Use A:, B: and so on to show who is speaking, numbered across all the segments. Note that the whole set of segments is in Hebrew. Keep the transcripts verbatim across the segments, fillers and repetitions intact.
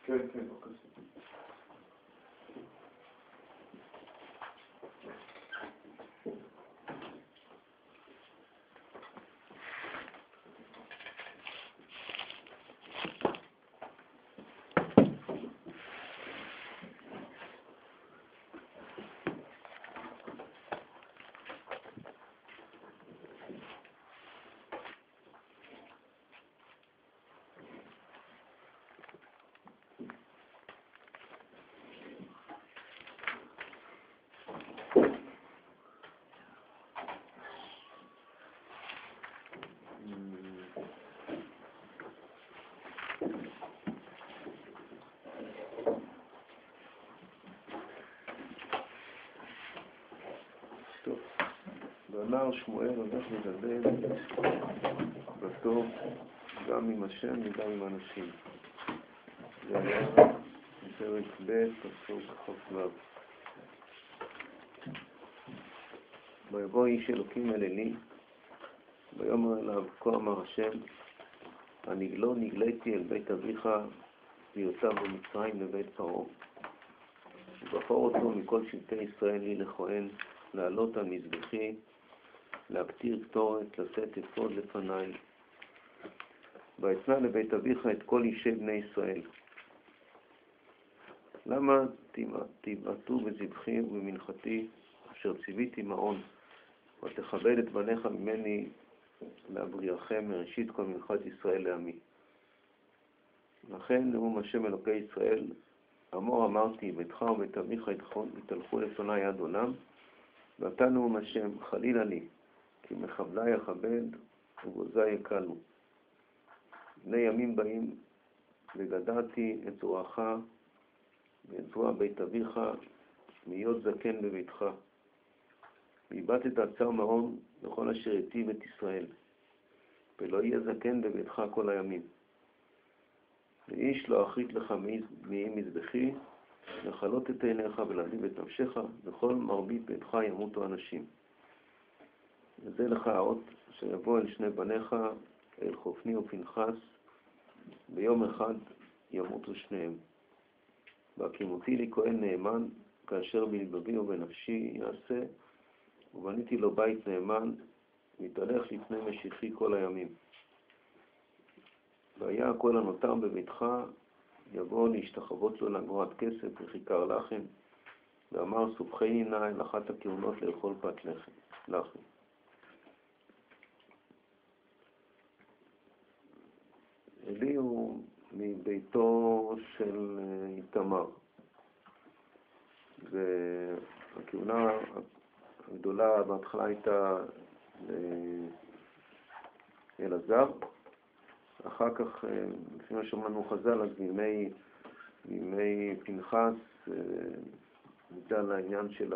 A: כן, כן, בבקשה. בנער שמואל הולך לדבר בסוף גם עם השם וגם עם אנשים. זה היה פרק ב' פסוק כ"ו. ויבוא איש אלוקים אל עלי, ויאמר אליו, כה אמר השם, הנגלו נגליתי אל בית אביך בהיותו במצרים לבית פרעה, ובחור אותו מכל שבטי ישראל לי לכהן, לעלות על מזבחי, להקטיר קטורת, לשאת אפוד לפניי. ואתנה לבית אביך את כל אישי בני ישראל. למה תבעטו בזבחי ובמנחתי, אשר ציוויתי מעון, ותכבד את בניך ממני להבריאכם מראשית כל מנחת ישראל לעמי. לכן נאום השם אלוקי ישראל, אמור אמרתי, ביתך ובית אביך יתהלכו לפני עד עולם, ועתה נאום השם, חלילה לי, כי מחבלי יכבד ובוזי יקלו. בני ימים באים, וגדעתי את זרועך ואת זרוע בית אביך, להיות זקן בביתך. והבטת צר מעון לכל אשר היטיב את ישראל, ולא יהיה זקן בביתך כל הימים. ואיש לא אחרית לך מעי מזבחי, לחלות את עיניך ולהעליב את נפשך, וכל מרבית ביתך ימותו אנשים. וזה לך האות שיבוא אל שני בניך, אל חופני ופנחס, ביום אחד ימותו שניהם. והקימותי לי כהן נאמן, כאשר בלבבי ובנפשי יעשה, ובניתי לו בית נאמן, מתהלך לפני משיחי כל הימים. והיה כל הנותר בביתך, יבוא להשתחוות לו לאגורת כסף וכיכר לחם, ואמר סופחני נא אל אחת הכהונות לאכול פת לחם. לחם. אלי הוא מביתו של איתמר, והכהונה הגדולה בהתחלה הייתה אלעזר, אחר כך, לפי מה שאומרים לנו חז"ל, אז בימי, בימי פנחס, בגלל העניין של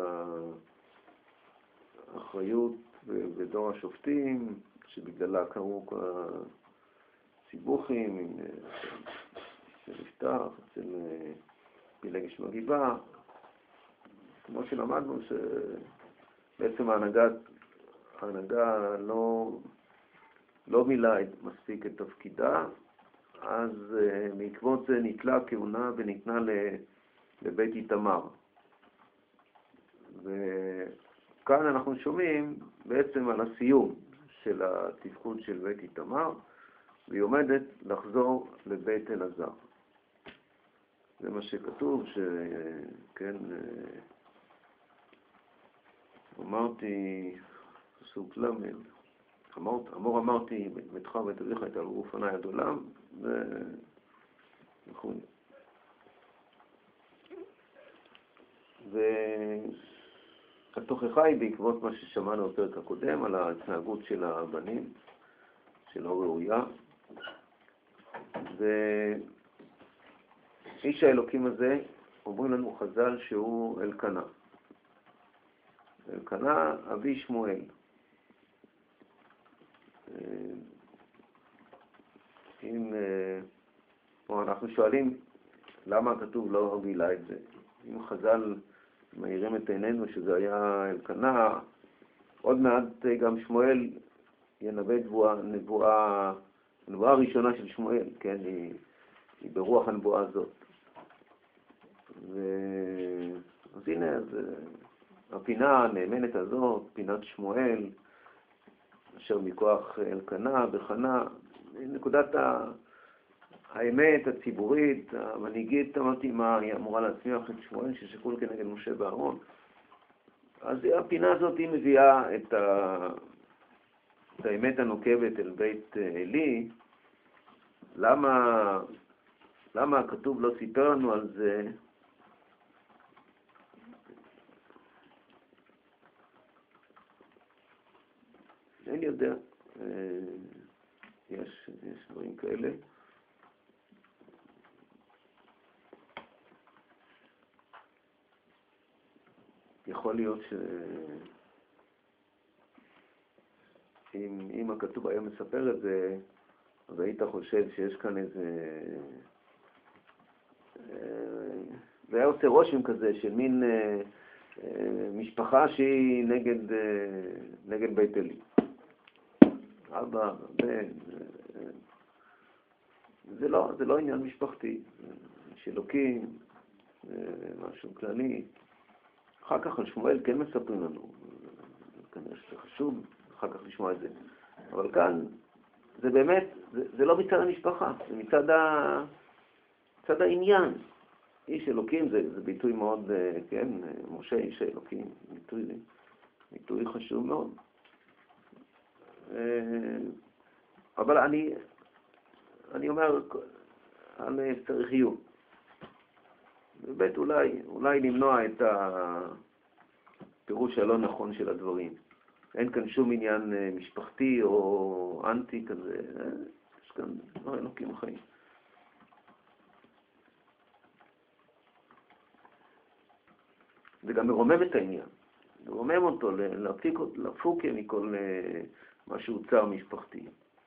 A: האחריות בדור השופטים, שבגללה קרו כל הסיבוכים עם יפתח, אצל פילגש בגבעה, כמו שלמדנו שבעצם ההנהגה, ההנהגה לא, לא מילאה מספיק את תפקידה, אז בעקבות זה נתלה הכהונה וניתנה לבית איתמר. וכאן אנחנו שומעים בעצם על הסיום של התפקוד של בית איתמר, והיא עומדת לחזור לבית אלעזר. זה מה שכתוב, שכן, אמרתי, פסוק למד, אמור, אמור אמרתי, ביתך ובית אביך יתהלכו לפני עד עולם, ונכון. והתוכחה היא בעקבות מה ששמענו בפרק הקודם, על ההתנהגות של הבנים, שלא ראויה. ואיש האלוקים הזה, אומרים לנו חז"ל שהוא אלקנה. אלקנה אבי שמואל. אם אנחנו שואלים למה כתוב לא גילה את זה, אם חז"ל מאירים את עינינו שזה היה אלקנה, עוד מעט גם שמואל ינבא נבואה, נבואה, הנבואה הראשונה של שמואל, כן, היא, היא ברוח הנבואה הזאת. ו... אז הנה, אז, הפינה הנאמנת הזאת, פינת שמואל, אשר מכוח אלקנה וחנה, נקודת ה... האמת הציבורית, המנהיגית המתאימה, היא אמורה להצמיח את שמואל ששקול כנגד משה ואהרון. אז הפינה הזאת היא מביאה את, ה... את האמת הנוקבת אל בית אלי. למה, למה הכתוב לא סיפר לנו על זה? אני יודע, יש, יש דברים כאלה. יכול להיות שאם אם הכתוב היה מספר את זה, אז היית חושב שיש כאן איזה... זה היה עושה רושם כזה של מין משפחה שהיא נגד, נגד בית אלי. אבא, בן, זה לא, זה לא עניין משפחתי, יש אלוקים, משהו כללי. אחר כך על שמואל כן מספרים לנו, כנראה שזה חשוב אחר כך לשמוע את זה. אבל כאן זה באמת, זה, זה לא מצד המשפחה, זה מצד, ה, מצד העניין. איש אלוקים זה, זה ביטוי מאוד, כן, משה איש האלוקים, ביטוי, ביטוי חשוב מאוד. אבל אני, אני אומר, אני צריך יהיו. ובית אולי, אולי למנוע את הפירוש הלא נכון של הדברים. אין כאן שום עניין משפחתי או אנטי כזה, יש כאן לא אלוקים חיים. זה גם מרומם את העניין, מרומם אותו, להפיק אותו, להפוק מכל מה שהוא צער משפחתי.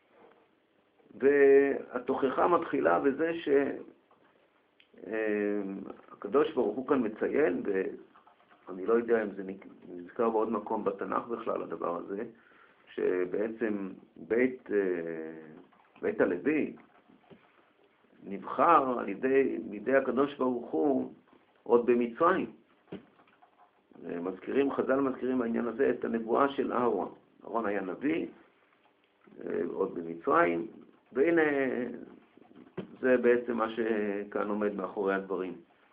A: והתוכחה מתחילה בזה שהקדוש ברוך הוא כאן מציין, ואני לא יודע אם זה נזכר בעוד מקום בתנ"ך בכלל הדבר הזה, שבעצם בית, בית הלוי נבחר על ידי, בידי הקדוש ברוך הוא עוד במצרים. מזכירים, חז"ל מזכירים בעניין הזה את הנבואה של אהרון. אהרון היה נביא, עוד במצרים, והנה זה בעצם מה שכאן עומד מאחורי הדברים.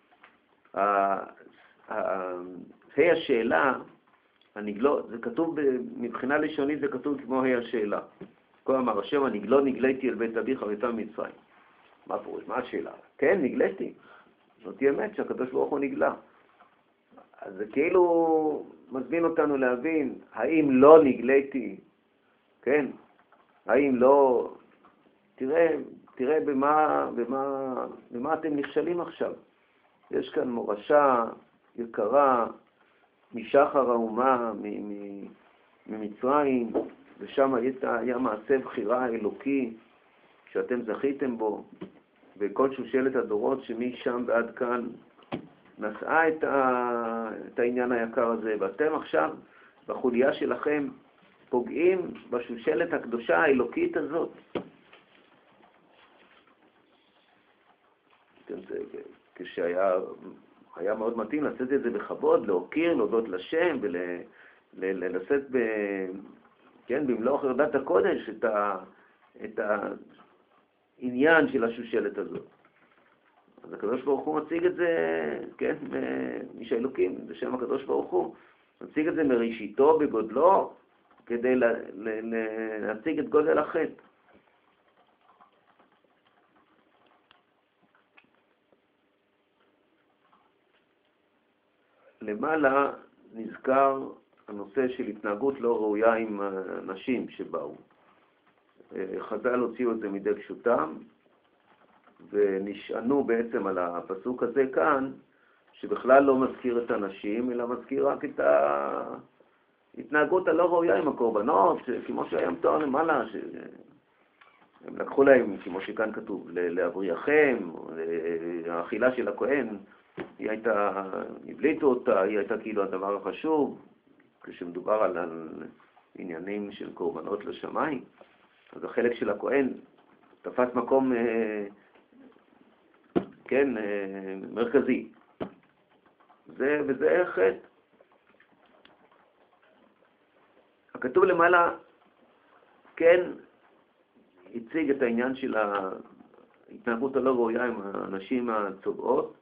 A: היי השאלה, הנגלות, זה כתוב, מבחינה לשונית זה כתוב כמו היי השאלה. כה אמר השם, הנגלו נגליתי אל בית אביך ואתה ממצרים. מה פירוש? מה השאלה? כן, נגליתי. זאת אמת שהקדוש ברוך הוא נגלה. אז זה כאילו מזמין אותנו להבין, האם לא נגליתי, כן? האם לא, תראה, תראה במה, במה, במה אתם נכשלים עכשיו. יש כאן מורשה יקרה משחר האומה, ממצרים, ושם היה מעשה בחירה אלוקי שאתם זכיתם בו, וכל שושלת הדורות שמשם ועד כאן נשאה את, ה... את העניין היקר הזה, ואתם עכשיו בחוליה שלכם פוגעים בשושלת הקדושה האלוקית הזאת. כשהיה היה מאוד מתאים לעשות את זה בכבוד, להוקיר, להודות לשם ולשאת ב... כן, במלוא חרדת הקודש את, ה... את העניין של השושלת הזאת. אז הקדוש ברוך הוא מציג את זה, כן, איש האלוקים, בשם הקדוש ברוך הוא, מציג את זה מראשיתו בגודלו, כדי לה, לה, להציג את גודל החטא. למעלה נזכר הנושא של התנהגות לא ראויה עם נשים שבאו. חז"ל הוציאו את זה מידי פשוטם, ונשענו בעצם על הפסוק הזה כאן, שבכלל לא מזכיר את הנשים, אלא מזכיר רק את ההתנהגות הלא ראויה עם הקורבנות, כמו שהיה מתואר למעלה, שהם לקחו להם, כמו שכאן כתוב, להבריחם, האכילה של הכהן, היא הייתה, הבליטו אותה, היא הייתה כאילו הדבר החשוב, כשמדובר על עניינים של קורבנות לשמיים, אז החלק של הכהן תפס מקום, כן, מרכזי. זה, וזה חטא. הכתוב למעלה כן הציג את העניין של ההתנהגות הלא ראויה עם האנשים הצובעות,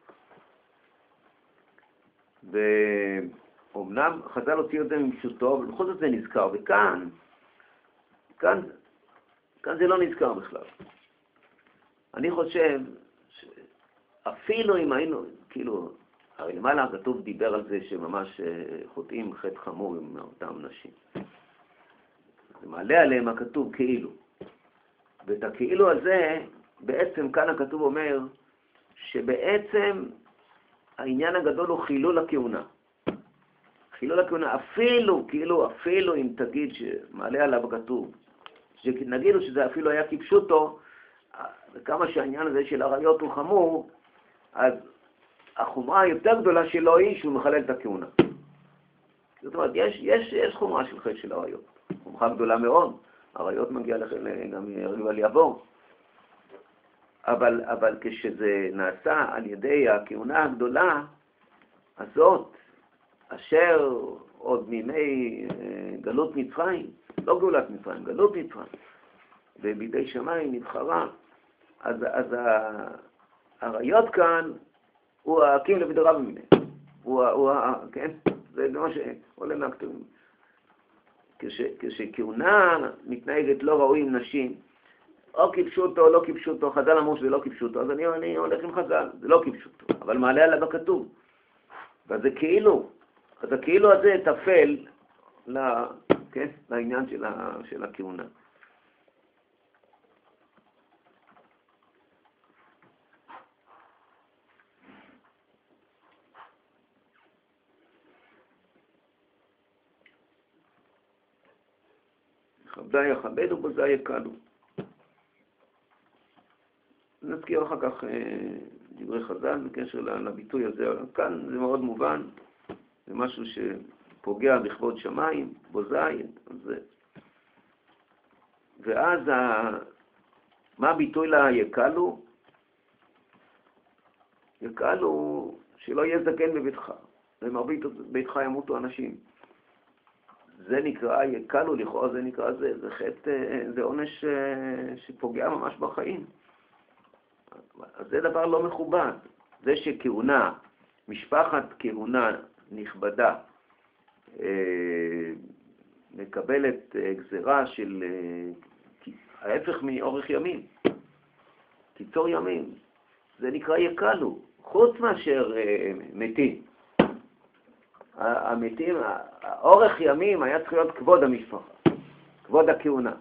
A: ואומנם חז"ל הוציאו את זה מפשוטו, אבל בכל זאת זה נזכר, וכאן, כאן, כאן זה לא נזכר בכלל. אני חושב שאפילו אם היינו, כאילו, הרי למעלה הכתוב דיבר על זה שממש חוטאים חטא חמור עם אותם נשים. זה מעלה עליהם הכתוב כאילו. ואת הכאילו הזה, בעצם כאן הכתוב אומר שבעצם העניין הגדול הוא חילול הכהונה. חילול הכהונה, אפילו, כאילו, אפילו אם תגיד שמעלה עליו הכתוב, שנגידו שזה אפילו היה כפשוטו, וכמה שהעניין הזה של עריות הוא חמור, אז החומרה היותר גדולה שלו היא שהוא מחלל את הכהונה. זאת אומרת, יש, יש, יש חומרה של חטא של עריות. חומרה גדולה מאוד. עריות מגיע לכם גם יריב על יעבור. אבל, אבל כשזה נעשה על ידי הכהונה הגדולה הזאת, אשר עוד מימי גלות מצרים, לא גאולת מצרים, גלות מצרים, ובידי שמיים נבחרה, אז, אז העריות כאן הוא הקים לבדרה במנה. הוא, הוא, כן? זה מה שעולה מהכתובים. כש, כשכהונה מתנהגת לא ראוי עם נשים, או כיבשותו או לא כיבשותו, חז"ל אמרו שזה לא כיבשותו, אז אני, אני הולך עם חז"ל, זה לא כיבשותו, אבל מעלה עליו הכתוב. וזה כאילו, אז הכאילו הזה תפל לה, כן? לעניין של, ה, של הכהונה. כבדה יכבד ובזה יקלו. נזכיר אחר כך דברי חז"ל בקשר לביטוי הזה. כאן זה מאוד מובן, זה משהו שפוגע בכבוד שמיים, בוזי, זה. ואז ה... מה הביטוי לה יקלו? יקלו שלא יהיה זקן בביתך, ומרבית ביתך ימותו אנשים. זה נקרא יקלו, לכאורה זה נקרא, זה, זה חטא, זה עונש שפוגע ממש בחיים. אז זה דבר לא מכובד. זה שכהונה, משפחת כהונה נכבדה, מקבלת גזרה של ההפך מאורך ימים, קיצור ימים, זה נקרא יקלו, חוץ מאשר מתים. המתים, האורך ימים היה צריך להיות כבוד המשפחה, כבוד הכהונה.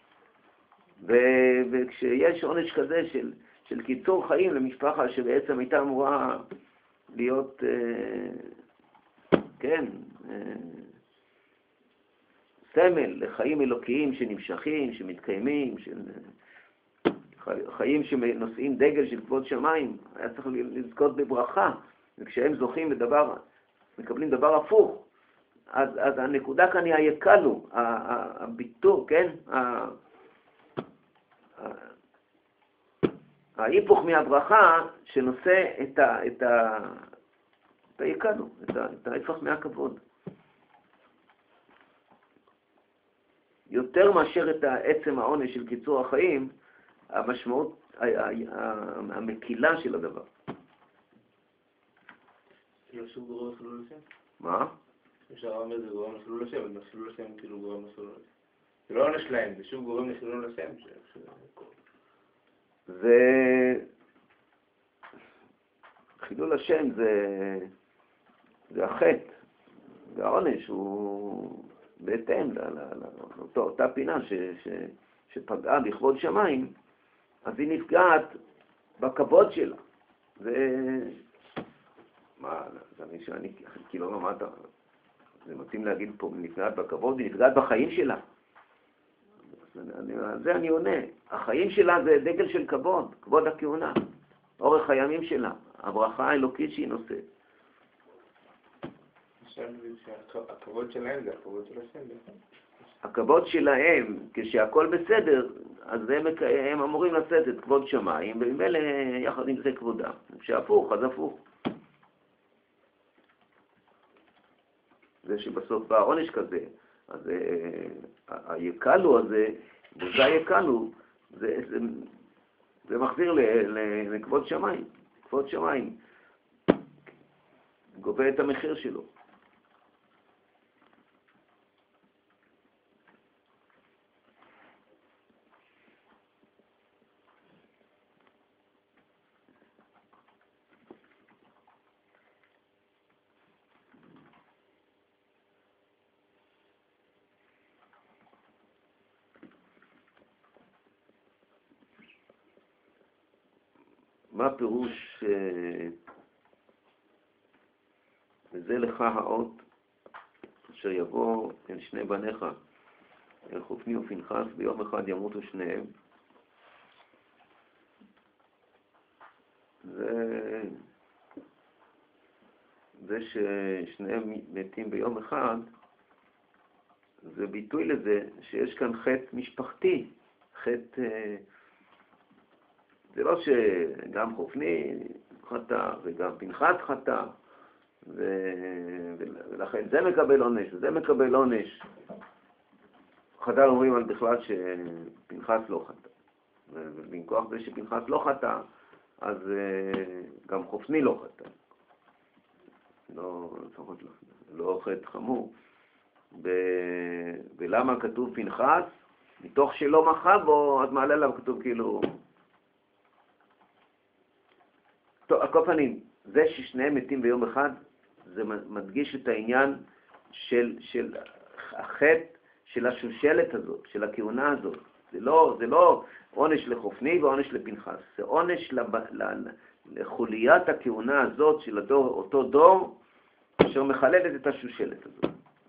A: ו- וכשיש עונש כזה של, של קיצור חיים למשפחה שבעצם הייתה אמורה להיות, אה, כן, אה, סמל לחיים אלוקיים שנמשכים, שמתקיימים, של, חיים שנושאים דגל של כבוד שמיים, היה צריך לזכות בברכה, וכשהם זוכים בדבר, מקבלים דבר הפוך, אז, אז הנקודה כאן היא היקלו, הביטור, כן? ההיפוך מהברכה שנושא את, ה, את, ה, את היקלו, את, ה, את ההיפך מהכבוד. יותר מאשר את עצם העונש של קיצור החיים, המשמעות, המקילה של הדבר.
B: כאילו שוב גורם לחילול השם?
A: מה?
B: אפשר אומר זה גורם לחילול השם, אבל חילול השם כאילו גורם לחילול השם. זה לא עונש להם, זה שוב גורם לחילול השם.
A: זה... חילול השם זה... זה החטא. והעונש הוא בהתאם לאותה פינה ש... ש... שפגעה בכבוד שמיים, אז היא נפגעת בכבוד שלה. זה... מה, זה אני שאני, כאילו לא אמרת, זה מתאים להגיד פה, נפגעת בכבוד, היא נפגעת בחיים שלה. על זה אני עונה. החיים שלה זה דגל של כבוד, כבוד הכהונה, אורך הימים שלה, הברכה האלוקית שהיא נושאת.
B: הכבוד שלהם זה הכבוד של השם.
A: הכבוד שלהם, כשהכל בסדר, אז הם, הם אמורים לשאת את כבוד שמיים, ובמילא יחד עם זה כבודם. כשהפוך, אז הפוך. זה שבסוף בא עונש כזה. אז היקלו הזה, וזה היקלו, זה, זה, זה מחזיר לכבוד שמיים. כבוד שמיים גובה את המחיר שלו. מה פירוש וזה לך האות אשר יבוא אל שני בניך, אל חופני ופנחס, ביום אחד ימותו שניהם. זה, זה ששניהם מתים ביום אחד, זה ביטוי לזה שיש כאן חטא משפחתי, חטא, זה לא שגם חופני חטא וגם פנחס חטא, ולכן זה מקבל עונש וזה מקבל עונש. חז"ל אומרים על בכלל שפנחס לא חטא, ובמכוח זה שפנחס לא חטא, אז גם חופני לא חטא. לא, לפחות לא, לא חטא חמור. ולמה כתוב פנחס? מתוך שלא מחה בו, אז מעלה עליו כתוב כאילו... טוב, על כל פנים, זה ששניהם מתים ביום אחד, זה מדגיש את העניין של, של החטא של השושלת הזאת, של הכהונה הזאת. זה לא, זה לא עונש לחופני ועונש לפנחס, זה עונש לב, לחוליית הכהונה הזאת של הדור, אותו דור, אשר מחללת את השושלת הזאת.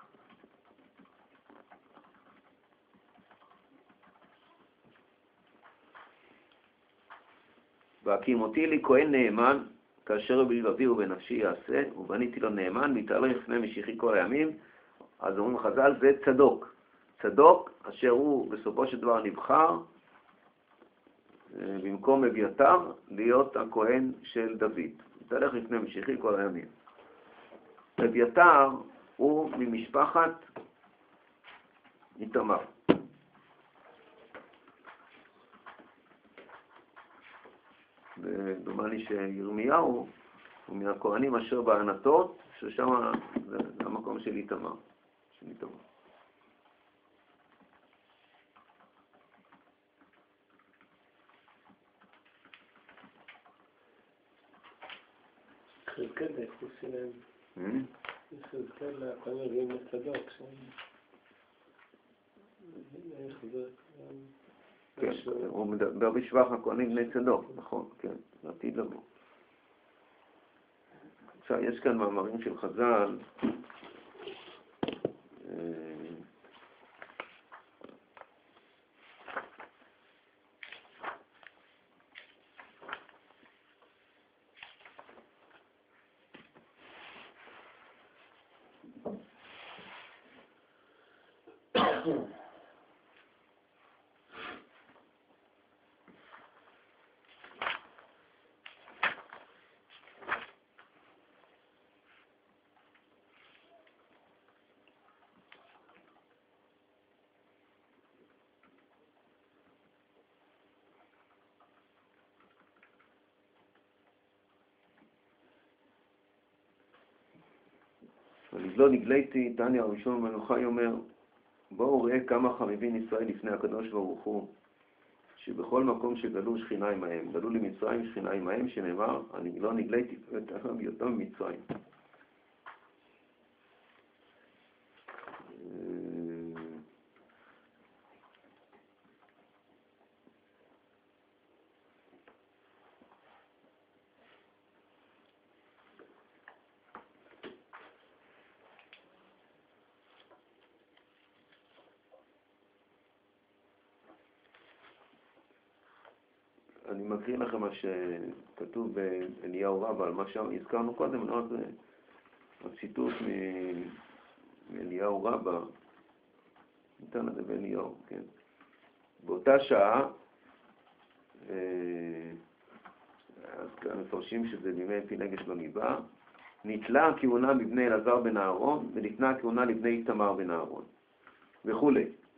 A: והקימותי לי כהן נאמן, כאשר בלבבי ובנפשי יעשה, ובניתי לו נאמן, והתהלך לפני משיחי כל הימים. אז אומרים חז"ל, זה צדוק. צדוק, אשר הוא בסופו של דבר נבחר, במקום אביתר, להיות הכהן של דוד. התהלך לפני משיחי כל הימים. אביתר הוא ממשפחת איתמר. ודומני שירמיהו הוא מהכהנים אשר בענתות, ששם זה המקום של איתמר. של איתמר.
C: חזקאל האיכוס שלהם. חזקאל הכהנים לצדוק שם. איך זה...
A: כן, הוא מדבר בשבח הכהנים בני צדוק, נכון, כן, לעתיד לבוא. עכשיו, יש כאן מאמרים של חז"ל, ולבלו נגליתי, תניא הראשון מנוחי אומר, בואו ראה כמה חביבין ישראל לפני הקדוש ברוך הוא, שבכל מקום שגלו שכינה עמהם, גלו למצרים שכינה עמהם, שנאמר, אני לא נגליתי את בהיותם ממצרים. אני מקריא לכם מה שכתוב באליהו רבא, על מה שהזכרנו קודם, לא זה הציטוט מאליהו רבא, ניתן את זה באליהו, כן. באותה שעה, אז כאן מפרשים שזה בימי פילגש במדבר, ניטלה הכהונה מבני אלעזר בן אהרון, וניתנה הכהונה לבני איתמר בן אהרון, וכו'.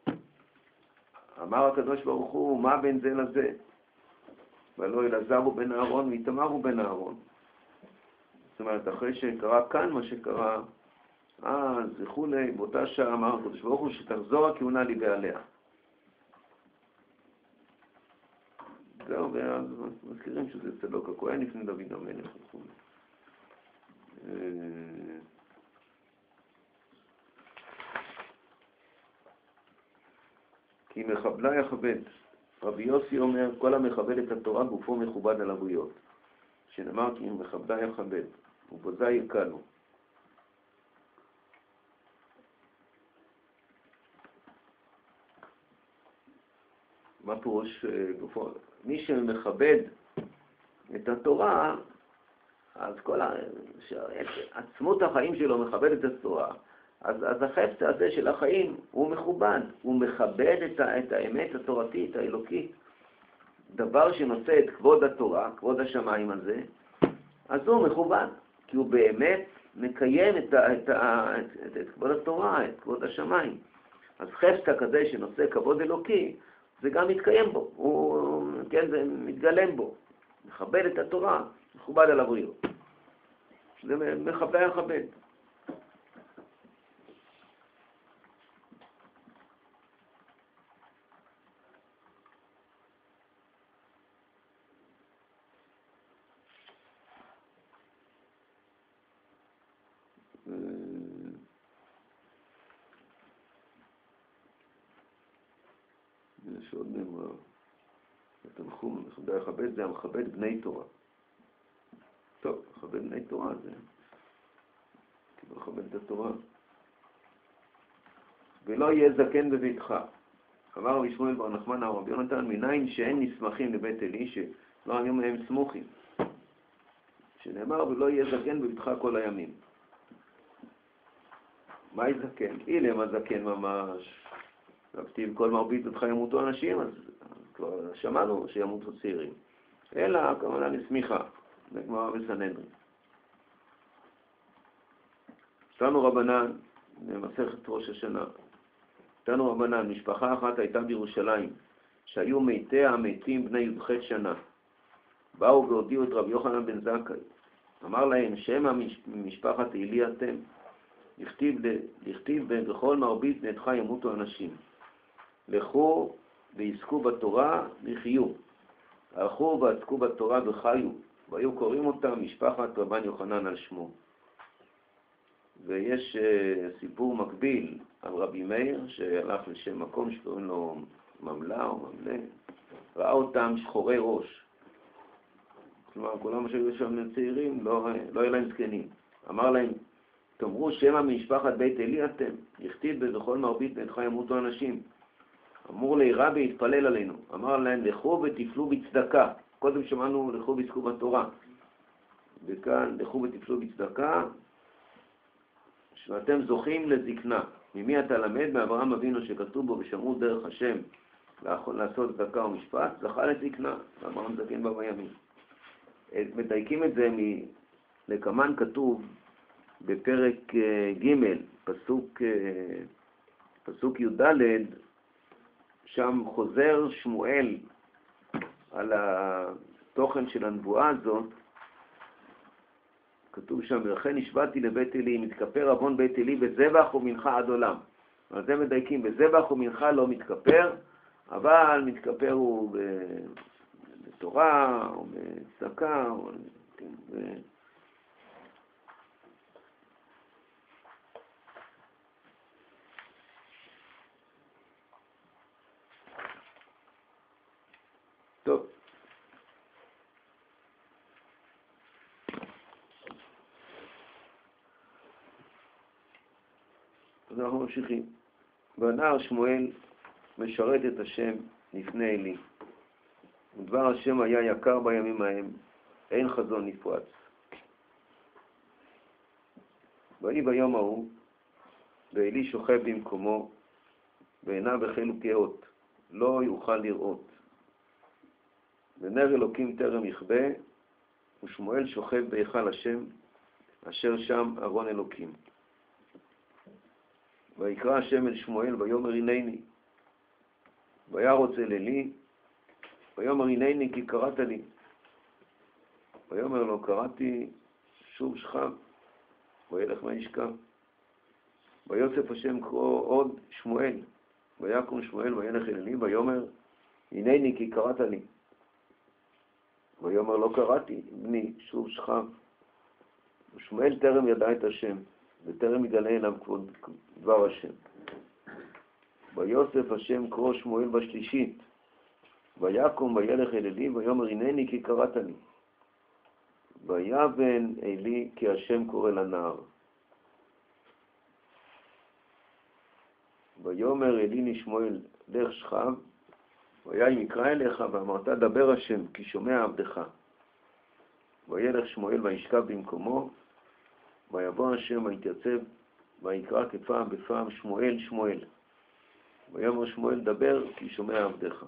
A: אמר הקדוש ברוך הוא, מה בין זה לזה? ולא אלעזר הוא בן אהרון, ואיתמר הוא בן אהרון. זאת אומרת, אחרי שקרה כאן מה שקרה, אז וכו', באותה שעה אמר הקדוש ברוך הוא, שתחזור הכהונה לבעליה. זהו, ואז מזכירים שזה צדוק הכהן לפני דוד המלך וכו'. כי מחבלה יכבד. רבי יוסי אומר, כל המכבד את התורה גופו מכובד על הבריות. שנאמר כי מחבלה יכבד, ובזה יקלו. מה פירוש גופו? מי שמכבד את התורה, אז כל ה... עצמות החיים שלו מכבד את התורה, אז, אז החפץ הזה של החיים הוא מכובד, הוא מכבד את, ה... את האמת התורתית, האלוקית. דבר שנושא את כבוד התורה, כבוד השמיים הזה, אז הוא מכובד, כי הוא באמת מקיים את, ה... את, ה... את, את כבוד התורה, את כבוד השמיים. אז חפץ כזה שנושא כבוד אלוקי, זה גם מתקיים בו, הוא, כן, זה מתגלם בו. מכבד את התורה, מכובד על הבריות. זה מחבלה יכבד. יש עוד נאמר, התנחום, מכבד יכבד, זה המכבד בני תורה. טוב, מכבד בני תורה זה, כאילו מכבד את התורה. ולא יהיה זקן בביתך. אמר רבי שמואל בר נחמן רבי יונתן, מניין שאין נסמכים לבית אלי, שלא היו מהם סמוכים. שנאמר, ולא יהיה זקן בביתך כל הימים. מהי זקן? אילם הזקן ממש. וכתיב כל מרבית ביתך ימותו אנשים, אז כבר שמענו שימותו צעירים. אלא, כמובן, נסמיכה, בגמרא בסנהדרין. תנו רבנן, במסכת ראש השנה, תנו רבנן, משפחה אחת הייתה בירושלים, שהיו מתי המתים בני י"ח שנה. באו והודיעו את רבי יוחנן בן זכאי. אמר להם, שם המשפחת עלי אתם, לכתיב בכל מרבית ביתך ימותו אנשים. לכו ועסקו בתורה וחיו. הלכו ועסקו בתורה וחיו. והיו קוראים אותם משפחת רבן יוחנן על שמו. ויש uh, סיפור מקביל על רבי מאיר, שהלך לשם מקום שקוראים לו ממלה או ממלה. ראה אותם שחורי ראש. כלומר, כולם שהיו שם צעירים, לא, לא היה להם זקנים. אמר להם, תאמרו שמה משפחת בית אלי אתם, יכתיב בכל מרבית ביתך ימותו אנשים. אמור לי רבי התפלל עלינו. אמר להם, לכו ותפלו בצדקה. קודם שמענו לכו ועסקו בתורה. וכאן, לכו ותפלו בצדקה, שאתם זוכים לזקנה. ממי אתה למד? מאברהם אבינו שכתוב בו ושמרו דרך השם לעשות צדקה ומשפט, זכה לזקנה. ואברהם זקן בה בימים. מדייקים את זה מלקמן כתוב בפרק ג' פסוק, פסוק י"ד, שם חוזר שמואל על התוכן של הנבואה הזאת. כתוב שם, ולכן נשבעתי לבית אלי, מתכפר עוון בית אלי בזבח ומנחה עד עולם. אז זה מדייקים, בזבח ומנחה לא מתכפר, אבל מתכפר הוא בתורה או בצדקה או... ו... טוב. אז אנחנו ממשיכים. והנער שמואל משרת את השם לפני אלי. ודבר השם היה יקר בימים ההם, אין חזון נפרץ. ואני ביום ההוא, ואלי שוכב במקומו, ועיניו החלו כהות, לא יוכל לראות. ונר אלוקים טרם יכבה, ושמואל שוכב בהיכל השם, אשר שם ארון אלוקים. ויקרא השם אל שמואל ויאמר הנני. וירוץ אל עלי ויאמר הנני כי קראת לי. ויאמר לו קראתי שוב שכב וילך וישכב. ויוסף השם קרוא עוד שמואל. ויקום שמואל וילך אל עלי ויאמר הנני כי קראת לי. ויאמר לא קראתי בני שוב שכב. ושמואל טרם ידע את השם וטרם יגלה אליו כבוד דבר השם. ויוסף השם קרוא שמואל בשלישית. ויקום וילך אל עלי ויאמר הנני כי קראת לי. ויבן עלי כי השם קורא לנער. ויאמר עלי לשמואל לך שכב. והיה אם יקרא אליך ואמרת דבר השם כי שומע עבדך. וילך שמואל וישכב במקומו. ויבוא השם ויתייצב ויקרא כפעם בפעם שמואל שמואל. ויאמר שמואל דבר כי שומע עבדך.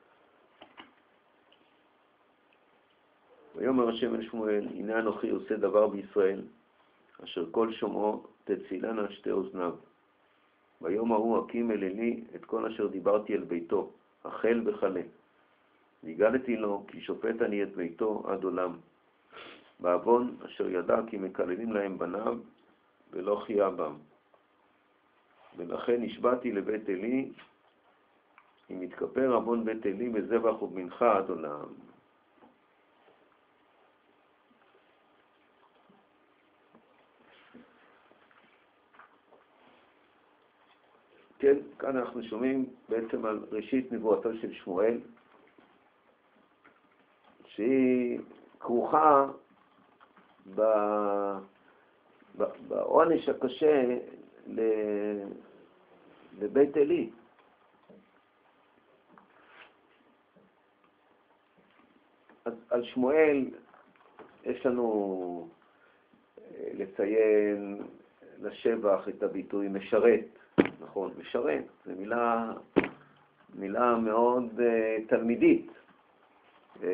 A: ויאמר השם אל שמואל הנה אנוכי עושה דבר בישראל אשר כל שומעו תצילנה שתי אוזניו. ויאמר הוא הקים אל עלי את כל אשר דיברתי אל ביתו החל וחלה. והגלתי לו כי שופט אני את ביתו עד עולם. בעוון אשר ידע כי מקללים להם בניו ולא חיה בם. ולכן נשבעתי לבית עלי אם יתכפר עוון בית עלי בזבח ובמנחה עד עולם. כן, כאן אנחנו שומעים בעצם על ראשית נבואתו של שמואל, שהיא כרוכה בעונש הקשה לבית עלי. אז על שמואל יש לנו לציין לשבח את הביטוי משרת. נכון, משרת, זו מילה, מילה מאוד uh, תלמידית. Uh,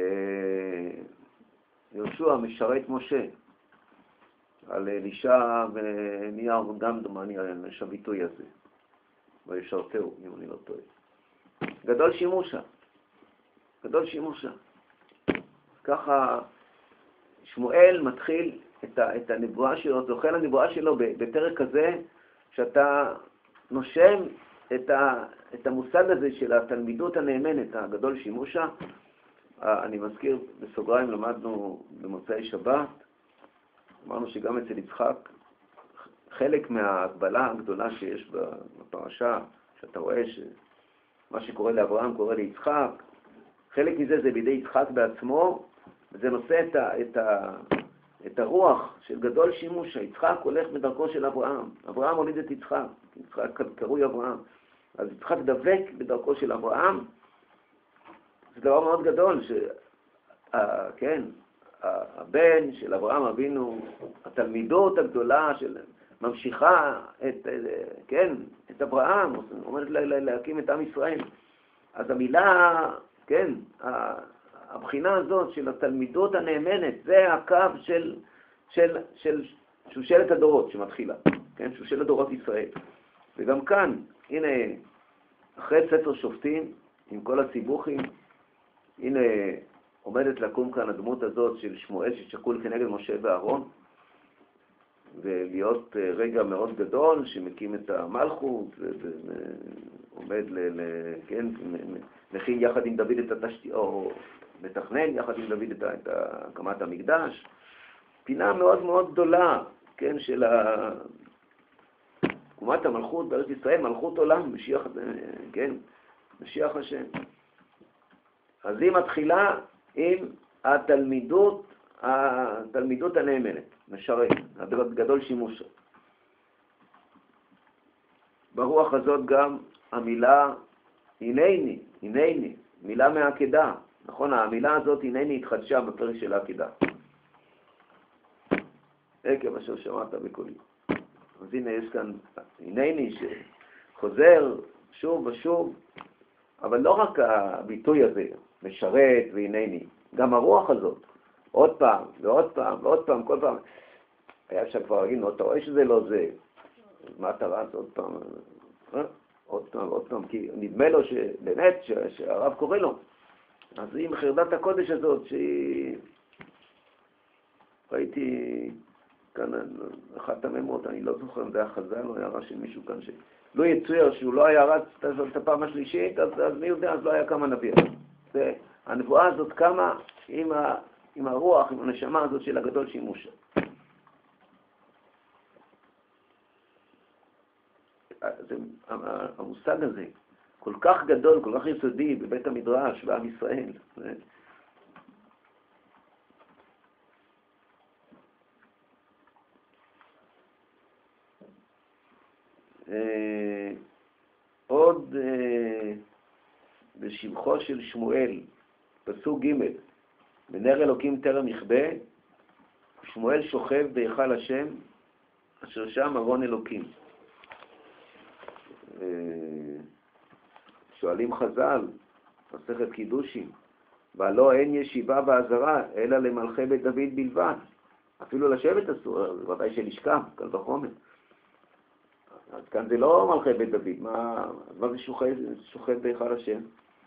A: יהושע משרת משה. על אלישע ונייר גם דומני יש הביטוי הזה. וישרתהו, אם אני לא טועה. גדול שימושה. גדול שימושה. ככה שמואל מתחיל את, ה, את הנבואה שלו, זוכה לנבואה שלו בפרק הזה, שאתה נושם את, ה, את המושג הזה של התלמידות הנאמנת, הגדול שימושה. אני מזכיר, בסוגריים למדנו במוצאי שבת, אמרנו שגם אצל יצחק, חלק מההגבלה הגדולה שיש בפרשה, שאתה רואה שמה שקורה לאברהם קורה ליצחק, חלק מזה זה בידי יצחק בעצמו, וזה נושא את, ה, את, ה, את הרוח של גדול שימושה. יצחק הולך בדרכו של אברהם. אברהם הוליד את יצחק. יצחק קרוי אברהם. אז יצחק דבק בדרכו של אברהם. זה דבר מאוד גדול, ש... ה, כן, הבן של אברהם אבינו, התלמידות הגדולה של ממשיכה את, כן, את אברהם, עומדת לה, לה, להקים את עם ישראל. אז המילה, כן, הבחינה הזאת של התלמידות הנאמנת, זה הקו של, של, של שושלת הדורות שמתחילה, כן, שושלת דורות ישראל. וגם כאן, הנה, אחרי ספר שופטים, עם כל הסיבוכים, הנה עומדת לקום כאן הדמות הזאת של שמואל ששקול כנגד משה ואהרון, ולהיות רגע מאוד גדול שמקים את המלכות, ועומד ל... ל כן, מכין יחד עם דוד את התשתית, או מתכנן יחד עם דוד את, את הקמת המקדש. פינה מאוד מאוד גדולה, כן, של תקומת המלכות בארץ ישראל, מלכות עולם, משיח, כן, משיח השם. אז היא מתחילה עם התלמידות, התלמידות הנאמנת, משרת, הגדול שימושה. ברוח הזאת גם המילה הנני, הנני, מילה מהעקדה. נכון, המילה הזאת הנני התחדשה בפרק של העקדה. עקב אשר שמעת בקולי. אז הנה יש כאן הנני שחוזר שוב ושוב, אבל לא רק הביטוי הזה, משרת והנני, גם הרוח הזאת, עוד פעם ועוד פעם ועוד פעם, כל פעם. היה אפשר כבר להגיד, אתה רואה שזה לא זה, אז מה אתה רץ עוד פעם? אה? עוד פעם, עוד פעם, כי נדמה לו שבאמת, שהרב קורא לו. אז עם חרדת הקודש הזאת, שהיא... ראיתי כאן אחת הממות, אני לא זוכר אם זה היה חז"ל או הערה של מישהו כאן, שלא יצויר שהוא לא היה רץ את הפעם השלישית, אז, אז מי יודע, אז לא היה כמה נביא. והנבואה הזאת קמה עם, ה, עם הרוח, עם הנשמה הזאת של הגדול שימושה. זה, המושג הזה כל כך גדול, כל כך יסודי בבית המדרש, בעם ישראל. עוד בשבחו של שמואל, פסוק ג' בנר אלוקים טרם יכבה, שמואל שוכב בהיכל השם, אשר שם ארון אלוקים. שואלים חז"ל, מסכת קידושין, והלא אין ישיבה בעזרה, אלא למלכי בית דוד בלבד. אפילו לשבת אסור, ודאי שלשכב, קל וחומר. אז כאן זה לא מלכי בית דוד, מה, מה זה שוכב, שוכב בהיכל השם?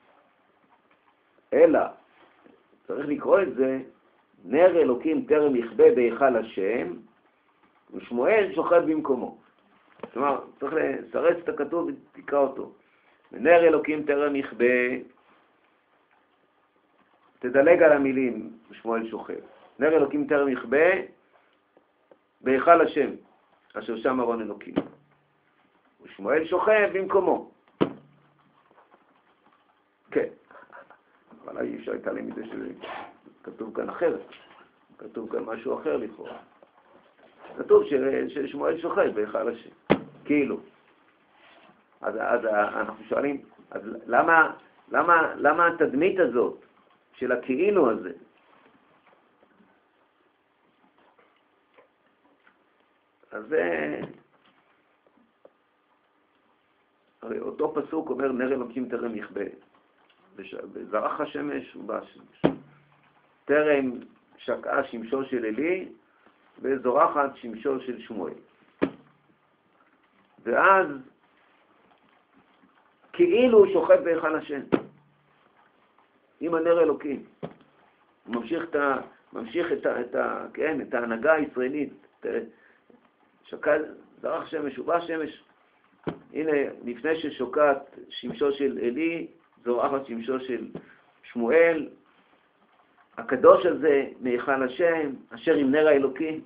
A: אלא, צריך לקרוא את זה, נר אלוקים טרם יכבה בהיכל השם, ושמואל שוכב במקומו. זאת אומרת, צריך לסרס את הכתוב ותקרא אותו. ונר אלוקים טרם יכבה, תדלג על המילים, שמואל שוכב. נר אלוקים טרם יכבה, בהיכל השם, אשר שם ארון אלוקים. ושמואל שוכב במקומו. כן. אבל אי אפשר להתעלם מזה שכתוב כאן אחרת. כתוב כאן משהו אחר לכאורה. כתוב ששמואל שוכב בהיכל השם. כאילו. אז, אז אנחנו שואלים, אז למה, למה, למה התדמית הזאת של הכאילו הזה? אז זה... הרי אותו פסוק אומר, נר אלוקים טרם יכבה. וזרח השמש ובא השמש. טרם שקעה שמשו של אלי, וזורחת שמשו של שמואל. ואז כאילו הוא שוכב בהיכל השם. עם הנר אלוקים. הוא ממשיך את ה... ממשיך את ה... את ה... כן, את ההנהגה הישראלית. שקע, זרח שמש ובא שמש. הנה, לפני ששוקעת שמשו של אלי, זורחת שמשו של שמואל, הקדוש הזה מהיכל השם, אשר עם נר האלוקים.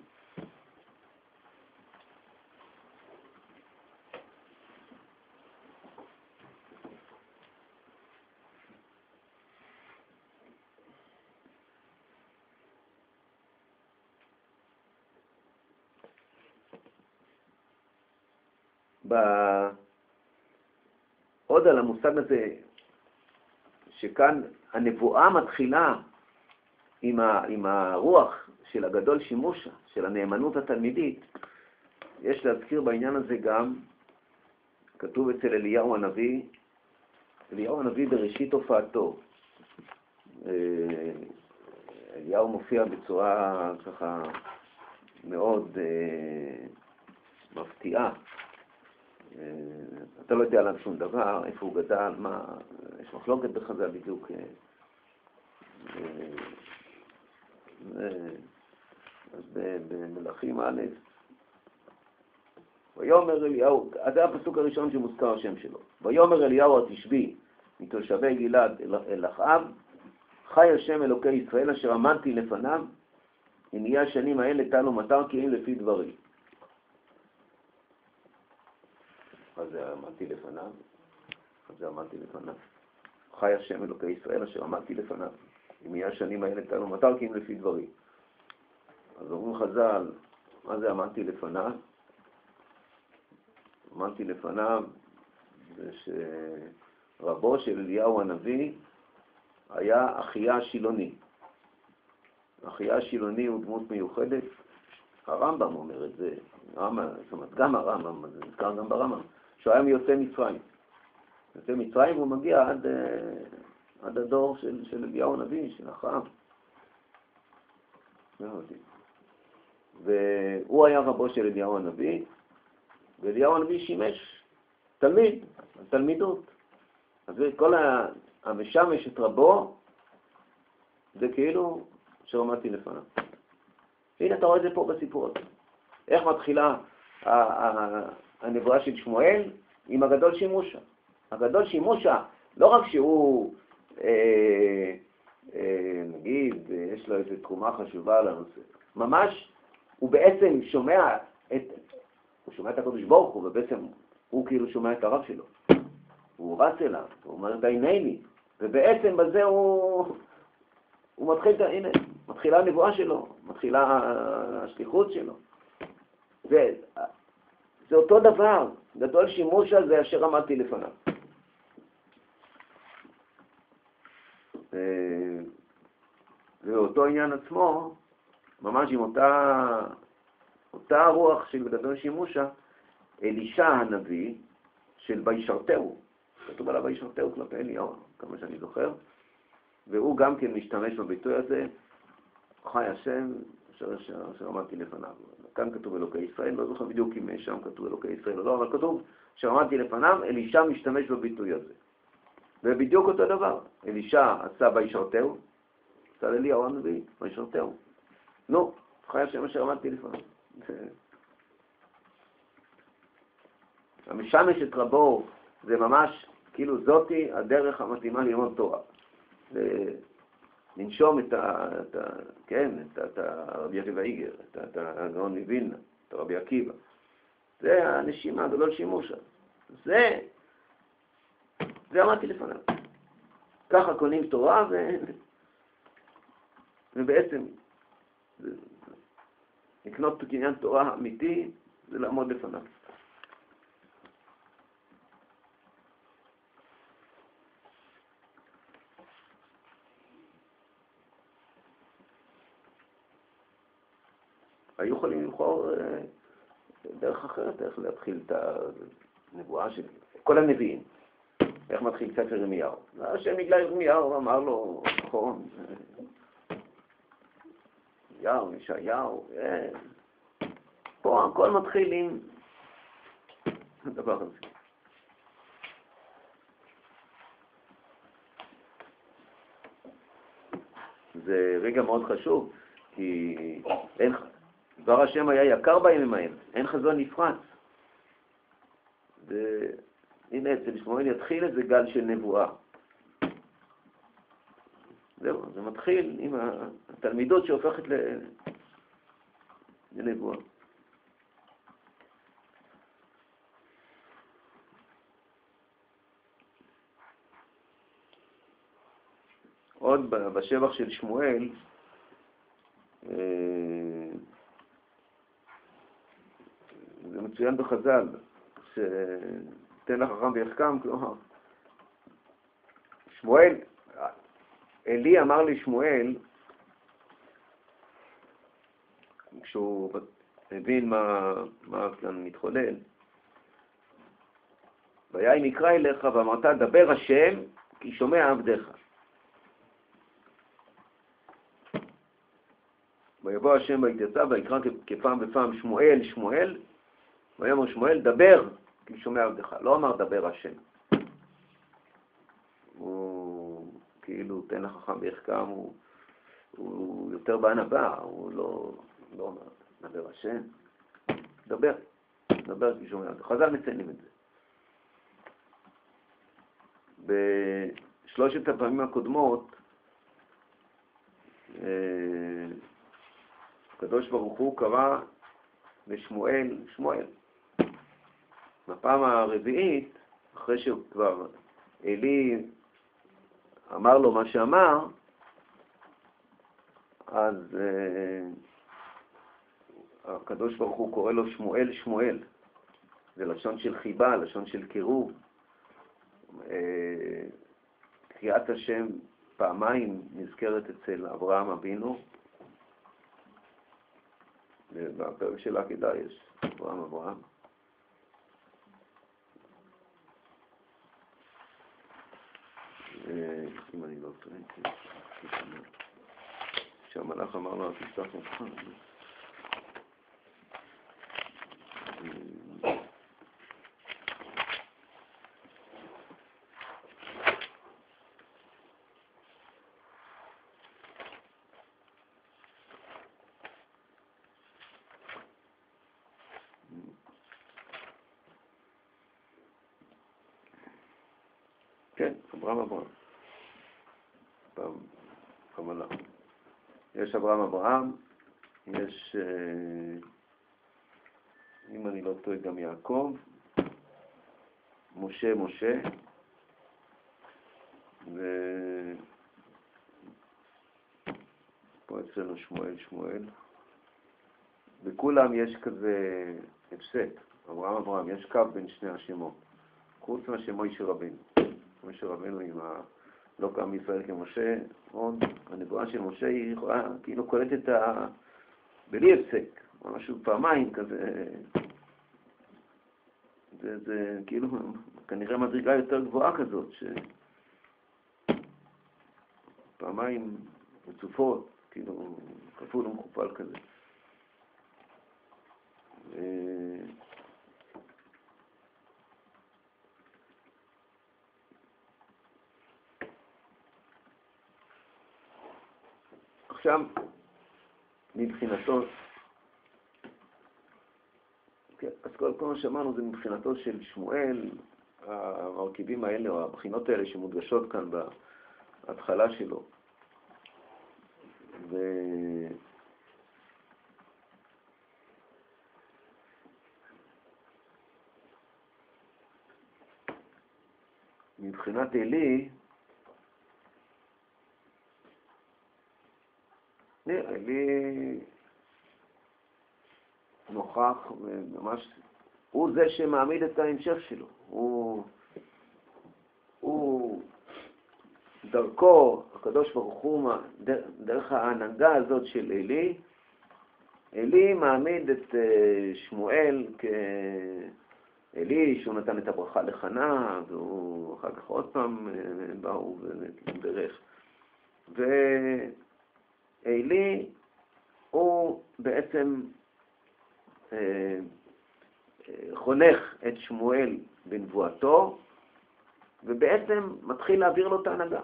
A: עוד על המושג הזה, שכאן הנבואה מתחילה עם, ה, עם הרוח של הגדול שימושה, של הנאמנות התלמידית. יש להזכיר בעניין הזה גם, כתוב אצל אליהו הנביא, אליהו הנביא בראשית הופעתו. אליהו מופיע בצורה ככה מאוד אה, מפתיעה. אתה לא יודע עליו שום דבר, איפה הוא גדל, מה, יש מחלוקת בחז"ל בדיוק. אז במלכים א', ויאמר אליהו, אז זה הפסוק הראשון שמוזכר השם שלו. ויאמר אליהו התשבי מתושבי גלעד אל אחאב, חי השם אלוקי ישראל אשר עמדתי לפניו, אם יהיה השנים האלה תלו מטר כי אם לפי דברי. אז זה עמדתי לפניו, אז זה עמדתי לפניו. חי השם אלוקי ישראל אשר עמדתי לפניו. אם יהיה השנים האלה תלו מטר כי אם לפי דברי. אז אומרים חז"ל, מה זה עמדתי לפניו? עמדתי לפניו זה שרבו של אליהו הנביא היה אחיה שילוני. אחיה שילוני הוא דמות מיוחדת. הרמב"ם אומר את זה, הרמב"ם, זאת אומרת גם הרמב"ם, זה נזכר גם ברמב"ם, שהוא היה מיוצא מצרים. יוצא מצרים הוא מגיע עד, עד הדור של, של אליהו הנביא, של אחאב. מאוד. והוא היה רבו של אליהו הנביא, ואליהו הנביא שימש תלמיד, תלמידות. אז כל המשמש את רבו, זה כאילו שרמתי לפניו. הנה אתה רואה את זה פה בסיפור הזה. איך מתחילה הנבואה של שמואל? עם הגדול שימושה. הגדול שימושה, לא רק שהוא, אה, אה, נגיד, יש לו איזו תרומה חשובה על הנושא. ממש, הוא בעצם שומע את, הוא שומע את הקדוש ברוך הוא, ובעצם הוא כאילו שומע את הרב שלו. הוא רץ אליו, הוא אומר, דייני, ובעצם בזה הוא, הוא מתחיל, הנה, מתחילה הנבואה שלו, מתחילה השליחות שלו. זה, זה אותו דבר, גדול שימושה זה אשר עמדתי לפניו. ואותו עניין עצמו, ממש עם אותה, אותה רוח של גדול שימושה, אלישע הנביא של וישרתהו, כתוב עליו וישרתהו כלפי אליהו, כמה שאני זוכר, והוא גם כן משתמש בביטוי הזה, חי השם, אשר, אשר, אשר עמדתי לפניו. כאן כתוב אלוקי ישראל, לא זוכר בדיוק אם שם כתוב אלוקי ישראל או לא, אבל כתוב שעמדתי לפניו, אלישע משתמש בביטוי הזה. ובדיוק אותו דבר, אלישע עשה וישרתהו, עשה לאליהו הנביא, וישרתהו. נו, חי השם אשר עמדתי לפניו. המשמש את רבו, זה ממש, כאילו זאתי הדרך המתאימה ללמוד תורה. לנשום את ה... את ה כן, את, את הרבי עקיבא איגר, את, את הגאון מווילנה, את הרבי עקיבא. זה הנשימה, זה לא שימושה. זה, זה עמדתי לפניו. ככה קונים תורה ו... ובעצם זה... לקנות קניין תורה אמיתי זה לעמוד לפניו. היו יכולים לבחור דרך אחרת, איך להתחיל את הנבואה של כל הנביאים. איך מתחיל ספר ירמיהו. השם נגלה ירמיהו, אמר לו, נכון, ירמיהו, ישעיהו, פה הכל מתחיל עם הדבר הזה. זה רגע מאוד חשוב, כי אין... דבר השם היה יקר בימים ההם, אין חזון נפרץ. והנה אצל שמואל יתחיל איזה גל של נבואה. זהו, זה מתחיל עם התלמידות שהופכת לנבואה. עוד בשבח של שמואל, זה מצוין בחז"ל, שתן לחכם ויחכם, כלומר, שמואל, אלי אמר לשמואל, כשהוא הבין מה, מה כאן מתחולל, והיה אם יקרא אליך ואמרת, דבר השם, כי שומע עבדיך. ויבוא השם ויתייצב ויקרא כפעם ופעם שמואל, שמואל, ויאמר שמואל, דבר, כי שומע עבדך. לא אמר דבר השם. הוא כאילו תן לחכם ויחכם, הוא, הוא יותר בענווה, הוא לא, לא אומר, דבר השם. דבר, דבר כי שומע עבדך. חז"ל מציינים את זה. בשלושת הפעמים הקודמות, הקדוש ברוך הוא קרא לשמואל, שמואל. בפעם הרביעית, אחרי שכבר אלי אמר לו מה שאמר, אז uh, הקדוש ברוך הוא קורא לו שמואל, שמואל. זה לשון של חיבה, לשון של קירוב. Uh, קריאת השם פעמיים נזכרת אצל אברהם אבינו. בפרק של העקדה יש אברהם אברהם. אם אני לא טועה, שהמלאך אמר לו, תפתח אותך. כן, אברהם אברהם. פעם, פעם עלה. יש אברהם אברהם, יש, אם אני לא טועה, גם יעקב, משה משה, ופה אצלנו שמואל שמואל. בכולם יש כזה הפסק, אברהם אברהם, יש קו בין שני השמות. חוץ מהשם משה רבנו. משה רבנו עם ה... לא קם ישראל כמשה, עוד הנבואה של משה היא יכולה, כאילו קולטת ה... בלי הפסק, משהו פעמיים כזה. זה, זה כאילו כנראה מדרגה יותר גבוהה כזאת, ש... פעמיים רצופות, כאילו כפול ומכופל כזה. ו... עכשיו, מבחינתו, אז כל מה שאמרנו זה מבחינתו של שמואל, המרכיבים האלה או הבחינות האלה שמודגשות כאן בהתחלה שלו. ו... מבחינת אלי, אלי נוכח וממש, הוא זה שמעמיד את ההמשך שלו. הוא, הוא דרכו, הקדוש ברוך הוא, דרך ההנהגה הזאת של אלי, אלי מעמיד את שמואל כאלי, שהוא נתן את הברכה לחנה, והוא אחר כך עוד פעם באו ודרך. ואלי הוא בעצם אה, חונך את שמואל בנבואתו, ובעצם מתחיל להעביר לו את ההנהגה.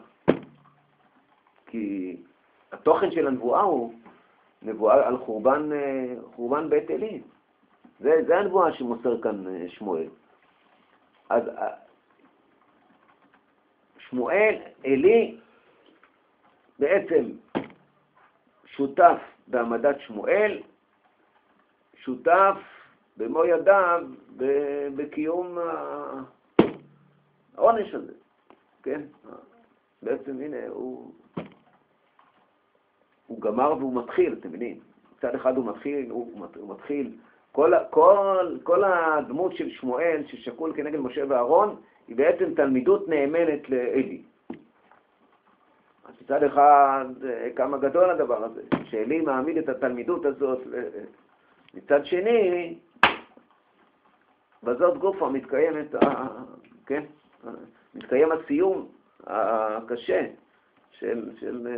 A: כי התוכן של הנבואה הוא נבואה על חורבן, חורבן בית אלי. זה, זה הנבואה שמוסר כאן שמואל. אז שמואל, אלי, בעצם שותף בהעמדת שמואל, שותף במו ידיו בקיום העונש הזה. כן? בעצם הנה, הוא, הוא גמר והוא מתחיל, אתם מבינים? מצד אחד הוא מתחיל, הוא, הוא מתחיל. כל, כל, כל הדמות של שמואל ששקול כנגד משה ואהרון, היא בעצם תלמידות נאמנת לאלי. אז מצד אחד, כמה גדול הדבר הזה, שאלי מעמיד את התלמידות הזאת. מצד שני, בזאת גופה מתקיימת, כן? מתקיים הסיום הקשה של, של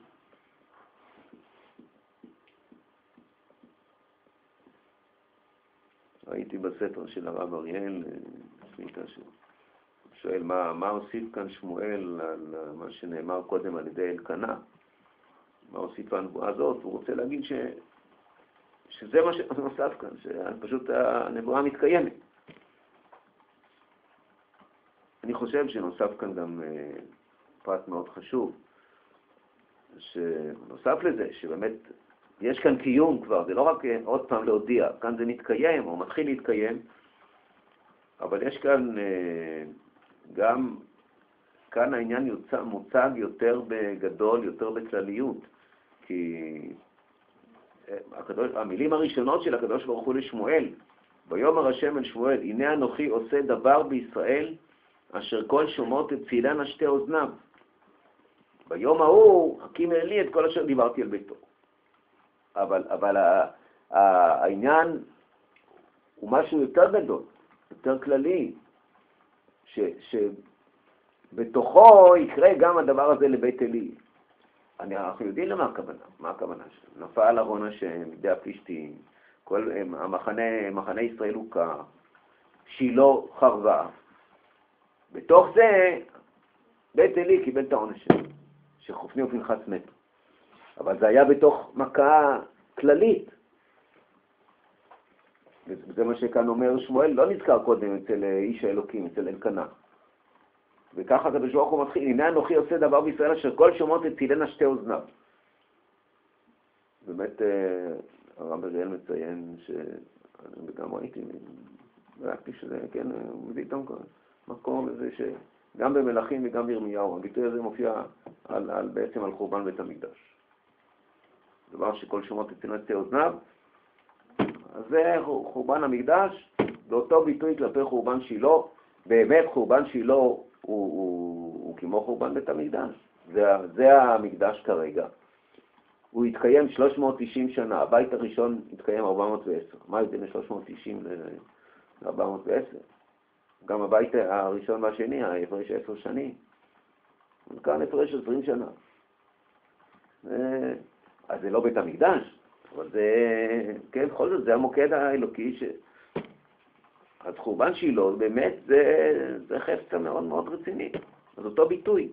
A: ראיתי בספר של הרב אריאל, שואל מה, מה הוסיף כאן שמואל על מה שנאמר קודם על ידי אלקנה, מה הוסיף הנבואה הזאת, הוא רוצה להגיד ש, שזה מה שנוסף כאן, שפשוט הנבואה מתקיימת. אני חושב שנוסף כאן גם פרט מאוד חשוב, שנוסף לזה, שבאמת יש כאן קיום כבר, זה לא רק עוד פעם להודיע, כאן זה מתקיים או מתחיל להתקיים, אבל יש כאן גם, כאן העניין יוצא, מוצג יותר בגדול, יותר בכלליות, כי הקדוש, המילים הראשונות של הקדוש ברוך הוא לשמואל, ביום הרשם אל שמואל, הנה אנוכי עושה דבר בישראל, אשר כל שומעות את צילן שתי אוזניו. ביום ההוא, הקים אלי את כל אשר דיברתי על ביתו. אבל, אבל העניין הוא משהו יותר גדול, יותר כללי, ש, שבתוכו יקרה גם הדבר הזה לבית אלי. אנחנו יודעים למה הכוונה, מה הכוונה? נפל ארון השם, ידי הפלישתים, כל המחנה, מחנה ישראל הוקע, שילה חרבה. בתוך זה, בית אלי קיבל את העונש שלו, שחופני ופנחס מתו. אבל זה היה בתוך מכה כללית. וזה מה שכאן אומר שמואל, לא נזכר קודם אצל איש האלוקים, אצל אלקנה. וככה הקדוש ברוך הוא מתחיל, הנה אנוכי עושה דבר בישראל אשר כל שומעות תצילנה שתי אוזניו. באמת הרב אריאל מציין שאני גם ראיתי, ראיתי שזה, כן, הוא מביא איתם מקור לזה שגם במלאכים וגם בירמיהו, הביטוי הזה מופיע על, על, בעצם על חורבן בית המקדש. דבר שכל שומעות תצילנה שתי אוזניו, אז זה חורבן המקדש, באותו ביטוי כלפי חורבן שילה, באמת חורבן שילה הוא, הוא, הוא, הוא כמו חורבן בית המקדש. זה, זה המקדש כרגע. הוא התקיים שלוש מאות תשעים שנה, הבית הראשון התקיים ארבע מאות ועשר. מה זה מ-שלוש מאות תשעים ל-ארבע מאות ועשר? גם הבית הראשון והשני, ההפרש עשר שנים. כאן הפרש עשרים שנה. אז זה לא בית המקדש, אבל זה, כן, בכל זאת, זה המוקד האלוקי ש... אז חורבן שילה, באמת, זה, זה חפצה מאוד מאוד רציני. אז אותו ביטוי.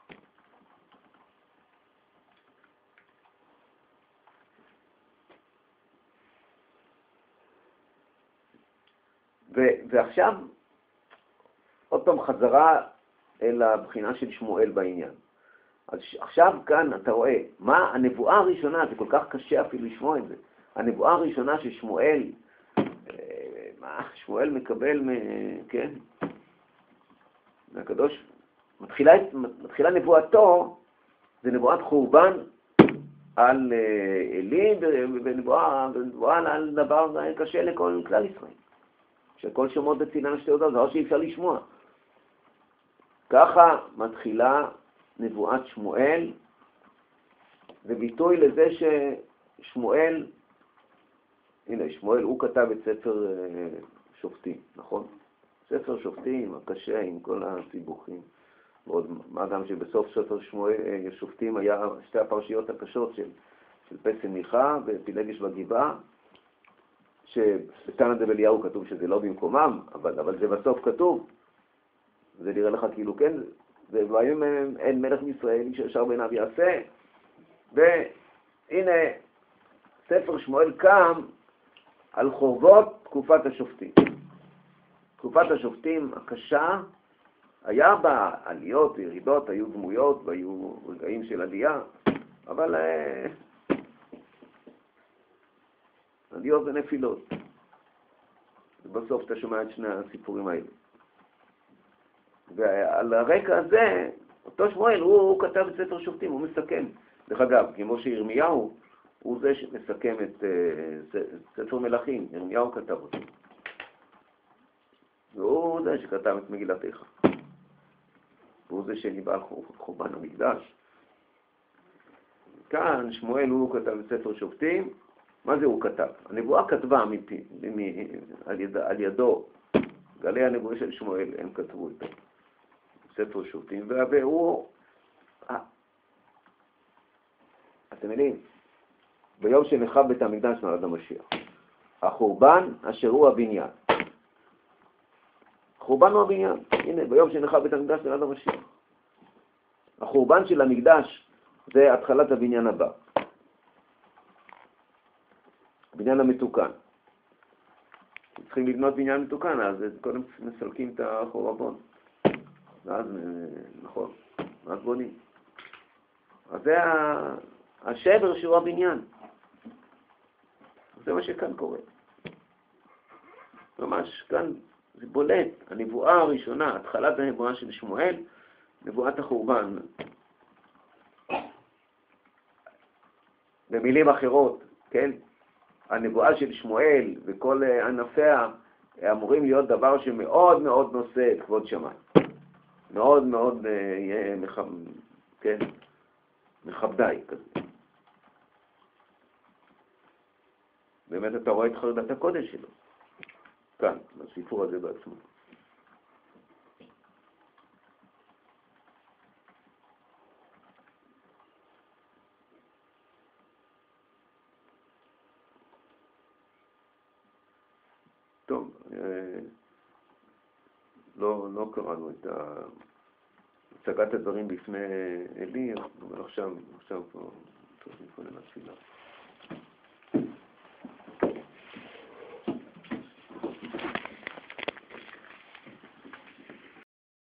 A: ו, ועכשיו, עוד פעם חזרה אל הבחינה של שמואל בעניין. אז עכשיו כאן אתה רואה, מה הנבואה הראשונה, זה כל כך קשה אפילו לשמוע את זה, הנבואה הראשונה ששמואל, מה שמואל מקבל, מ, כן, מהקדוש, מתחילה, מתחילה נבואתו, זה נבואת חורבן על אלי, ונבואה, ונבואה על דבר קשה לכל כלל ישראל, שכל שומעות בצילן שתי אוזניו, זה דבר שאי אפשר לשמוע. ככה מתחילה נבואת שמואל, וביטוי לזה ששמואל, הנה, שמואל הוא כתב את ספר שופטים, נכון? ספר שופטים, הקשה עם כל הסיבוכים. ועוד מה גם שבסוף ספר שמואל, שופטים היה שתי הפרשיות הקשות של, של פסל מיכה ופילגש בגבעה, שבתנא דאליהו כתוב שזה לא במקומם, אבל, אבל זה בסוף כתוב. זה נראה לך כאילו כן, והיום אין מלך מישראל שישר בעיניו יעשה. והנה, ספר שמואל קם על חורבות תקופת השופטים. תקופת השופטים הקשה, היה בה עליות וירידות, היו דמויות והיו רגעים של עלייה, אבל עליות ונפילות. ובסוף אתה שומע את שני הסיפורים האלה. ועל הרקע הזה, אותו שמואל, הוא, הוא כתב את ספר שופטים, הוא מסכם. דרך אגב, כמו שירמיהו, הוא זה שמסכם את uh, ספר מלכים, ירמיהו כתב אותו. והוא זה שכתב את מגילת איכה. והוא זה שניבא על חורבן המקדש. כאן שמואל הוא כתב את ספר שופטים. מה זה הוא כתב? הנבואה כתבה מפי, מ, על, יד, על ידו. גלי הנבואה של שמואל, הם כתבו את ספר שופטים, והוא... אה, אתם יודעים, ביום שנחרב בית המקדש נולד המשיח. החורבן אשר הוא הבניין. החורבן הוא הבניין. הנה, ביום שנחרב בית המקדש נולד המשיח. החורבן של המקדש זה התחלת הבניין הבא. הבניין המתוקן. צריכים לבנות בניין מתוקן, אז קודם מסלקים את החורבון. ואז, נכון, ואז בונים. אז זה השבר שהוא הבניין. זה מה שכאן קורה. ממש כאן זה בולט, הנבואה הראשונה, התחלת הנבואה של שמואל, נבואת החורבן. במילים אחרות, כן? הנבואה של שמואל וכל ענפיה אמורים להיות דבר שמאוד מאוד נושא את כבוד שמיים. מאוד מאוד יהיה מח... כן? מכבדי כזה. באמת אתה רואה את חרדת הקודש שלו. כאן, בסיפור הזה בעצמו. טוב, לא, לא קראנו את הצגת הדברים בפני אלי, אבל עכשיו, עכשיו פה צריכים פה לנתפילה.